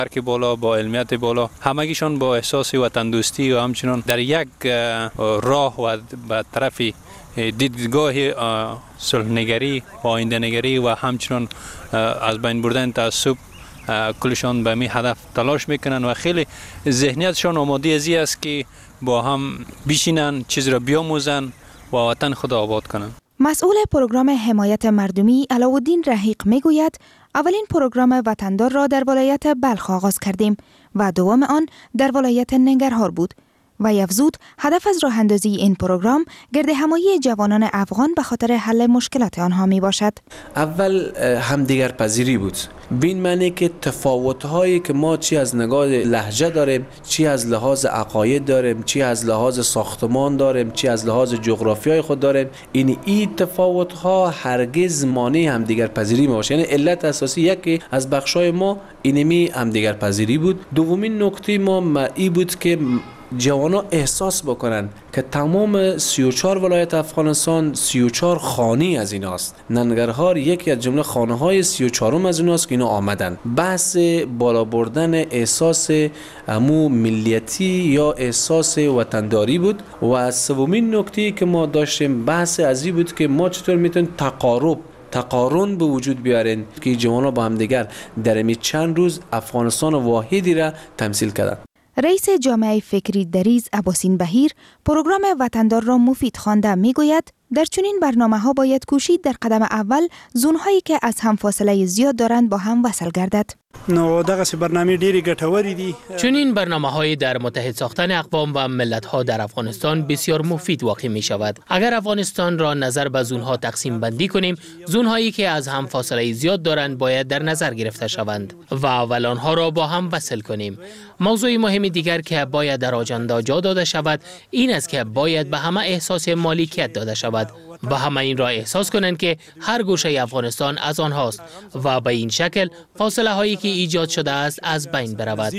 که بالا با علمیت بالا، همگیشان با احساس وطن دوستی و همچنان در یک راه و به طرف دیدگاه صلح‌نگری و آینده‌نگری و همچنان از بین بردن تعصب کلشان به می هدف تلاش میکنن و خیلی ذهنیتشان آماده ازی است که با هم بشینن، چیز را بیاموزن و وطن خود آباد کنن. مسئول پروگرام حمایت مردمی علاءالدین رحیق میگوید اولین پروگرام وطندار را در ولایت بلخ آغاز کردیم و دوم آن در ولایت ننگرهار بود و افزود هدف از راه اندازی این پروگرام گرد همایی جوانان افغان به خاطر حل مشکلات آنها می باشد. اول همدیگر پذیری بود. بین معنی که تفاوت‌هایی که ما چی از نگاه لهجه داریم، چی از لحاظ عقاید داریم، چی از لحاظ ساختمان داریم، چی از لحاظ جغرافیای خود داریم، این تفاوت‌ها هرگز مانع همدیگر پذیری نباشه. یعنی علت اساسی یکی از بخشای ما اینمی همدیگر پذیری بود. دومین نکته ما این بود که جوانا احساس بکنن که تمام 34 ولایت افغانستان 34 خانی از ایناست. ننگرهار یکی از جمله خانه های 34 از ایناست که اینا آمدن. بحث بالا بردن احساس امو ملیتی یا احساس وطنداری بود. و سومین نکته که ما داشتیم بحث ازی بود که ما چطور میتونیم تقارن به وجود بیارین که جوانا با هم دیگر در این چند روز افغانستان واحدی را تمثیل کردن. رئیس جامعه فکری دریز عباسین بهیر پروگرام وطندار را مفید خوانده میگوید در چنین برنامه‌ها باید کوشید در قدم اول زون‌هایی که از هم فاصله زیاد دارند با هم وصل گردد. نو دغه برنامه ډېری ګټورې دي. چنین برنامه‌های در متحد ساختن اقوام و ملت‌ها در افغانستان بسیار مفید واقع می‌شود. اگر افغانستان را نظر به زون‌ها تقسیم بندی کنیم، زون‌هایی که از هم فاصله زیاد دارند باید در نظر گرفته شوند و اول آنها را با هم وصل کنیم. موضوع مهم دیگر که باید در آجنده جا داده شود این است که باید به همه احساس مالکیت داده شود و همه این را احساس کنند که هر گوشه افغانستان از آنهاست و به این شکل فاصله هایی که ایجاد شده است از بین برود.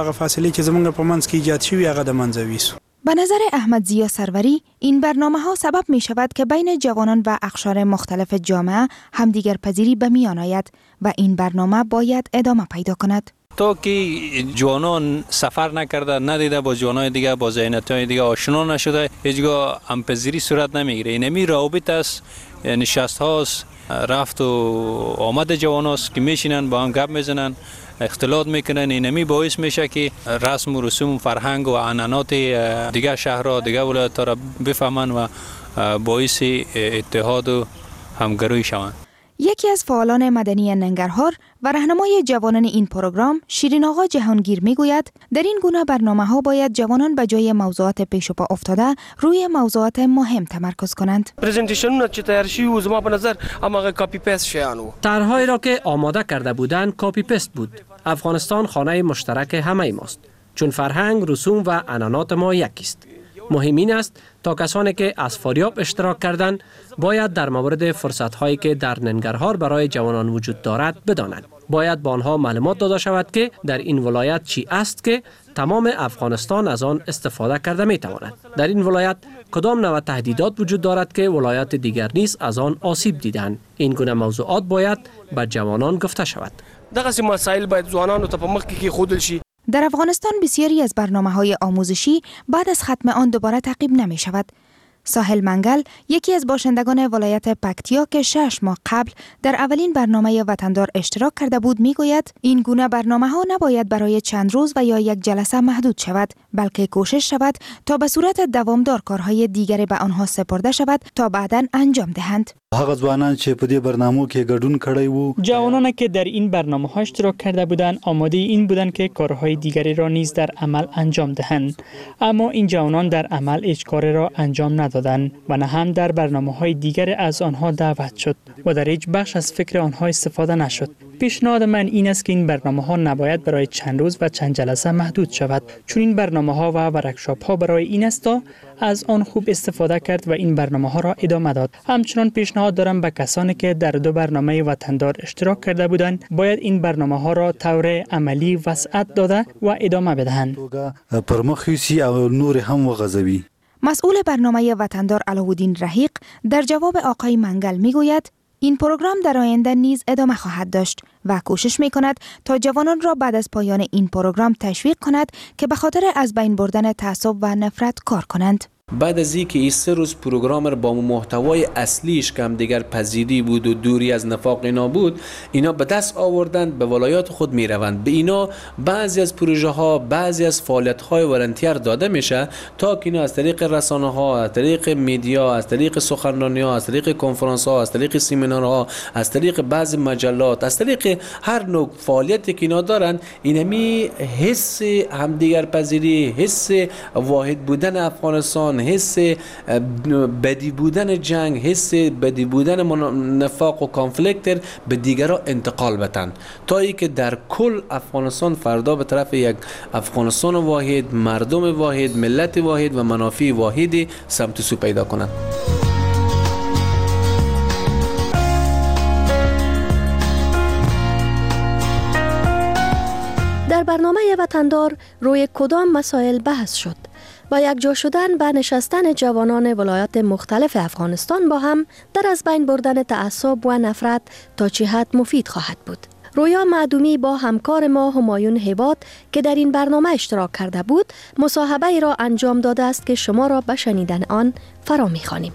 به نظر احمد ضیا سروری این برنامه ها سبب می شود که بین جوانان و اقشار مختلف جامعه همدیگر پذیری به میان آید و این برنامه باید ادامه پیدا کند. تا که جوانان سفر نکرده، ندیده با جوانای دیگه، با ذهنیت‌های دیگه آشنا نشده، هیچگاه همپذیری صورت نمیگیره. اینمی روابط است، نشست هاست، رفت و آمد جواناست که میشینن با هم گپ میزنن، اختلاط میکنن. اینمی باعث میشه که رسم و رسوم، فرهنگ و عنعنات دیگه شهرها، دیگه ولایت‌ها را بفهمن و باعث اتحاد و همگرایی شوند. یکی از فعالان مدنی ننگرهار و راهنمای جوانان این پروگرام شیرین آقا جهانگیر میگوید در این گونه برنامه‌ها باید جوانان به جای موضوعات پیش پا افتاده روی موضوعات مهم تمرکز کنند. پرزنتیشنونه چې تیار شوی و زما په نظر همغه کاپی پیست شیانو. طرحهایی را که آماده کرده بودند کاپی پیست بود. افغانستان خانه مشترک همه ماست، چون فرهنگ، رسوم و عنعنات ما یکی است. مهم این است تا کسانی که از فاریاب اشتراک کردند باید در مورد فرصت‌هایی که در ننگرهار برای جوانان وجود دارد بدانند. باید با آنها معلومات داده شود که در این ولایت چی است که تمام افغانستان از آن استفاده کرده می‌تواند. در این ولایت کدام نوع تهدیدات وجود دارد که ولایات دیگر نیز از آن آسیب دیدند. این گونه موضوعات باید به جوانان گفته شود. دغه مسائل باید ځوانانو ته په مخ کې ښودل شي. در افغانستان بسیاری از برنامه‌های آموزشی بعد از ختم آن دوباره تعقیب نمی شود. ساحل منگل یکی از باشندگان ولایت پکتیا که 6 ماه قبل در اولین برنامه وطندار اشتراک کرده بود میگوید این گونه برنامه‌ها نباید برای چند روز و یا یک جلسه محدود شود، بلکه کوشش شود تا به صورت دوامدار کارهای دیگری به آنها سپرده شود تا بعداً انجام دهند. هغه ځوانان چې په دې برنامو کې ګډون کړی وو، جوانان که در این برنامه‌ها اشتراک کرده بودند آماده این بودند که کارهای دیگری را نیز در عمل انجام دهند، اما این جوانان در عمل هیچ کاری را انجام ندادند و نه هم در برنامه‌های دیگری از آنها دعوت شد و در هیچ بخش از فکر آنها استفاده نشد. پیشنهاد من این است که این برنامه‌ها نباید برای چند روز و چند جلسه محدود شود، چون این برنامه‌ها و ورکشاپ‌ها برای این است تا از آن خوب استفاده کرد و این برنامه‌ها را ادامه داد. همچنین پیشنهاد دارم به کسانی که در 2 برنامه وطندار اشتراک کرده بودند باید این برنامه‌ها را طور عملی وسعت داده و ادامه بدهند. پرمخیسی او نور هم وغځوي. مسئول برنامه وطندار علاءالدین رحیق در جواب آقای منگل میگوید این پروگرام در آینده نیز ادامه خواهد داشت و کوشش می کند تا جوانان را بعد از پایان این پروگرام تشویق کند که به خاطر از بین بردن تعصب و نفرت کار کنند. بعد از اینکه این 3 روز پروگرام با محتوای اصلیش که هم دیگر پذیری بود و دوری از نفاق اینا بود، اینا به دست آوردند، به ولایات خود می روند. به اینا بعضی از پروژه ها، بعضی از فعالیت های ولنتیر داده میشه تا که اینا از طریق رسانه ها، از طریق میدیا، از طریق سخنرانی ها، از طریق کنفرانس ها، از طریق سمینارها، از طریق بعضی مجلات، از طریق هر نوع فعالیتی که اینا دارن، اینمی حس همدیگر پذیری، حس واحد بودن افغانستان، حس بدی بودن جنگ، حس بدی بودن نفاق و کانفلیکت به دیگران انتقال بدن تا ای که در کل افغانستان فردا به طرف یک افغانستان واحد، مردم واحد، ملت واحد و منافع واحدی سمت سو پیدا کنند. در برنامه وطندار روی کدام مسائل بحث شد و یک جا شدن به نشستن جوانان ولایات مختلف افغانستان با هم در از بین بردن تعصب و نفرت تا چه حد مفید خواهد بود. رویا معدومی با همکار ما همایون هیبات که در این برنامه اشتراک کرده بود مصاحبه ای را انجام داده است که شما را به شنیدن آن فرا می‌خوانیم.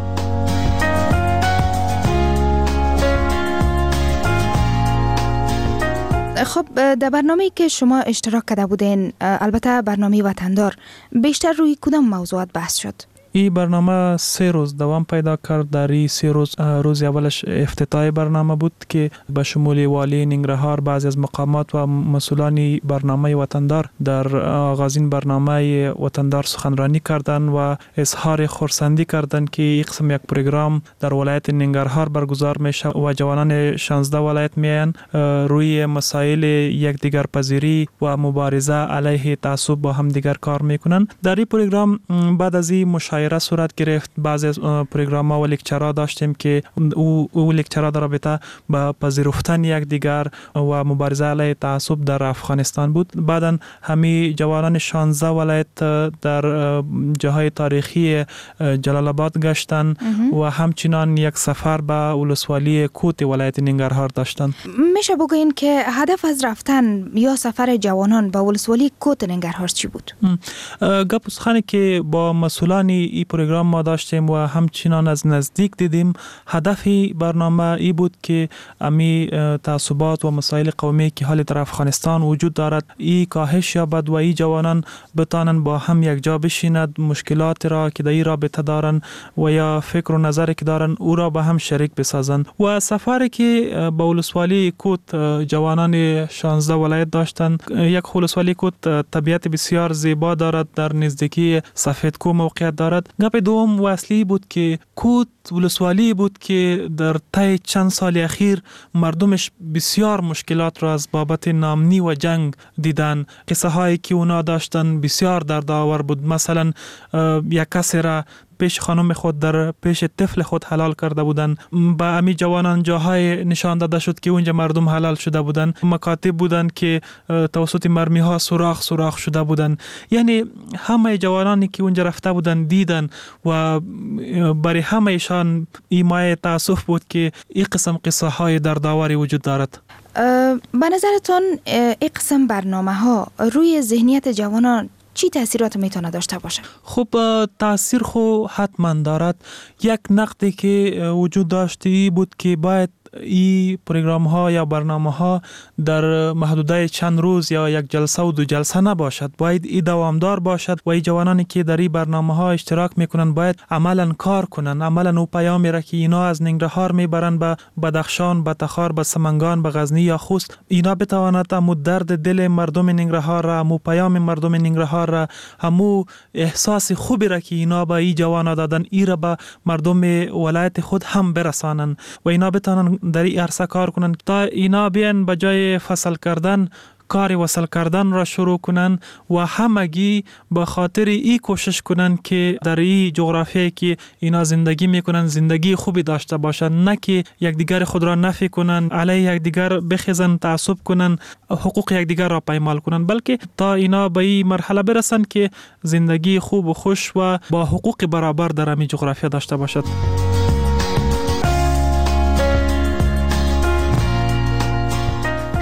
خب در برنامه‌ای که شما اشتراک کرده بودین، البته برنامه وطندار، بیشتر روی کدام موضوعات بحث شد؟ این برنامه 3 روز دوام پیدا کرد. در این 3 روز، روز اولش افتتاحی برنامه بود که به شمول والی ننگرهار، بعضی از مقامات و مسئولان برنامه وطندار در آغازین برنامه وطندار سخنرانی کردند و اظهار خرسندی کردند که این قسم یک پروگرام در ولایت ننگرهار برگزار میشه و جوانان 16 ولایت میان روی مسائل یکدیگر پذیری و مبارزه علیه تعصب با هم دیگر کار میکنن. در این پروگرام بعد از این مشاوره صورت گرفت. بعضی از پروگرام‌ها و لکچرها داشتیم که او لکچرها در رابطه با پذیرفتن یکدیگر و مبارزه علیه تعصب در افغانستان بود. بعداً همه جوانان 16 ولایت در جاهای تاریخی جلال آباد گشتن و همچنان یک سفر به ولسوالی کوت ولایت ننگرهار داشتن. میشه بگوین که هدف از رفتن یا سفر جوانان به ولسوالی کوت ننگرهار چی بود؟ گپ سخنی که با مسئولان این پروگرام ما داشتیم و همچنان از نزدیک دیدیم، هدف برنامه ای بود که امی تعصبات و مسائل قومی که حال در افغانستان وجود دارد ای کاهش یابد و ای جوانان بتانن با هم یک جا بشیند، مشکلات را که در این رابطه دارن و یا فکر و نظری که دارن او را با هم شریک بسازند. و سفری که با ولسوالی کوت جوانان 16 ولایت داشتند، یک ولسوالی کوت طبیعت بسیار زیبا دارد، در نزدیکی سفیدکو موقعیت دارد. گپ دوم و اصلی بود که کوت ولسوالی بود که در طی چند سال اخیر مردمش بسیار مشکلات را از بابت نامنی و جنگ دیدن. قصه هایی که اونا داشتن بسیار دردآور بود. مثلا یک کسی را پیش خانم خود در پیش طفل خود حلال کرده بودن. با امی جوانان جاهای نشان داده شد که اونجا مردم حلال شده بودن. مکاتب بودن که توسط مرمی ها سوراخ شده بودن. یعنی همه جوانانی که اونجا رفته بودن دیدن و برای همه ایشان ایمای تاسف بود که این قسم قصه های دردآوری وجود دارد. به نظرتون این قسم برنامه ها روی ذهنیت جوانان چی تاثیرات میتونه داشته باشه؟ خب تاثیر خو حتما دارد. یک نقدی که وجود داشتی بود که باید این پروگرام ها یا برنامه ها در محدوده چند روز یا یک جلسه و 2 جلسه نباشد، باید این دوامدار باشد و این جوانانی که در این برنامه ها اشتراک میکنن باید عملا کار کنن، عملا او پیامی را که اینا از ننگرهار میبرن به بدخشان، به تخار، به سمنگان، به غزنی یا خوست، اینا بتواند همو درد دل مردم ننگرهار را، همو پیام مردم ننگرهار را، همو احساس خوبی را که اینا با این جوانا دادن ای را به مردم ولایت خود هم برسانن و اینا بتونن در این عرصه کار کنن تا اینا بیان به جای فصل کردن کار وصل کردن را شروع کنن و همگی به خاطر این کوشش کنن که در این جغرافیایی که اینا زندگی میکنن زندگی خوبی داشته باشن، نه که یکدیگر خود را نفی کنن، علیه یکدیگر بخیزن، تعصب کنن، حقوق یکدیگر را پایمال کنن، بلکه تا اینا به این مرحله برسن که زندگی خوب و خوش و با حقوق برابر در این جغرافیا داشته باشد.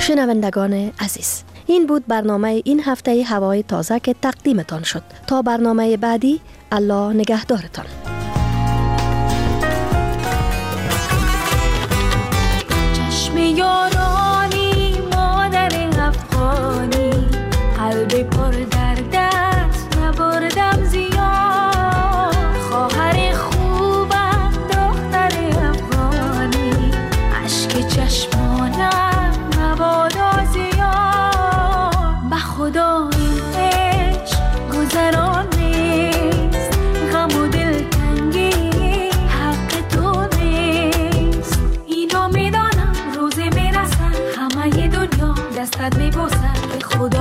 شنوندگان عزیز، این بود برنامه این هفته هوای تازه که تقدیمتان شد. تا برنامه بعدی، الله نگهدارتان. چشم یارانی مادر افغانی، قلب پر درد است نبردم زیاد. خواهر خوبم دختر افغانی، اشک چشمانم مبادا زیاد. به خدا این عشق گذران نیست، غم و دلتنگی حق تو نیست. اینو میدانم روزی میرسن همه دنیا دستت میبوسن، به خدا